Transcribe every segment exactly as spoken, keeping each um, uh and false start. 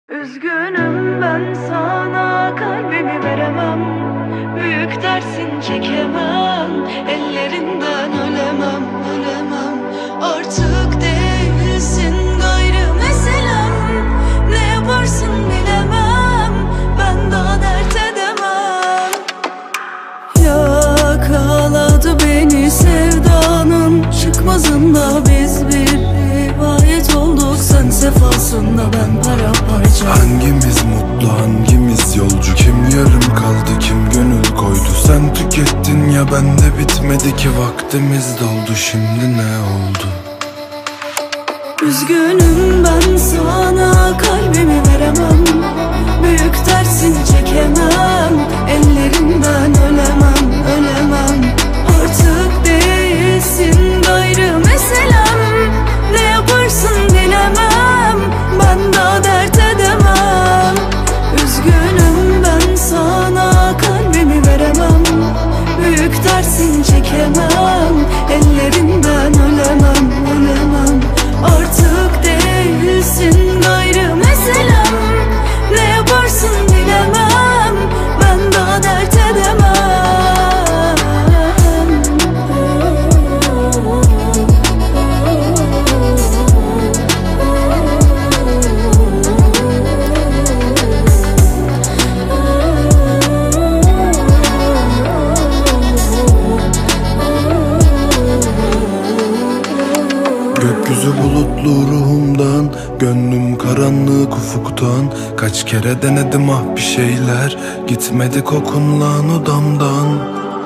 Üzgünüm ben sana kalbimi veremem. Büyük dersin çekemem. Ellerinden ölemem, ölemem. Artık değilsin gayrı meselem. Ne yaparsın bilemem. Ben daha dert edemem. Yakaladı beni sevdanın çıkmazında. Biz bir rivayet olduk, sen sefasında, ben paramparça. Hangimiz mutlu, hangimiz yolcu? Kim yarım kaldı, kim gönül koydu? Sen tükettin ya, bende bitmedi ki. Vaktimiz doldu, şimdi ne oldu? Üzgünüm ben sana kalbimi veremem. Büyük dersin çekemem. Ellerinden ölemem, ölemem. Artık değilsin gayrı meselem. Ne yaparsın bilemem. Ben daha dert edemem. Üzgünüm ben sana kalbimi veremem. Büyük dersin çekemem. Ellerinden ölemem, ölemem. Artık değilsin gayrı meselem. Ne yaparsın bilemem. Ben daha dert edemem. Gökyüzü bulutlu ruhumdan, gönlüm karanlık ufuktan. Kaç kere denedim ah bir şeyler, gitmedi kokunlan odamdan.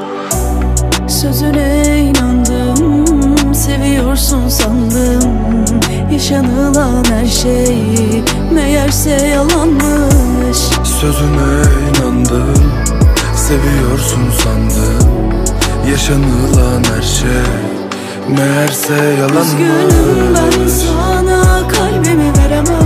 Sözüne inandım, seviyorsun sandım. Yaşanılan her şey meğerse yalanmış. Sözüne inandım, seviyorsun sandım. Yaşanılan her şey meğerse yalanmış. Üzgünüm ben sana kalbimi veremem.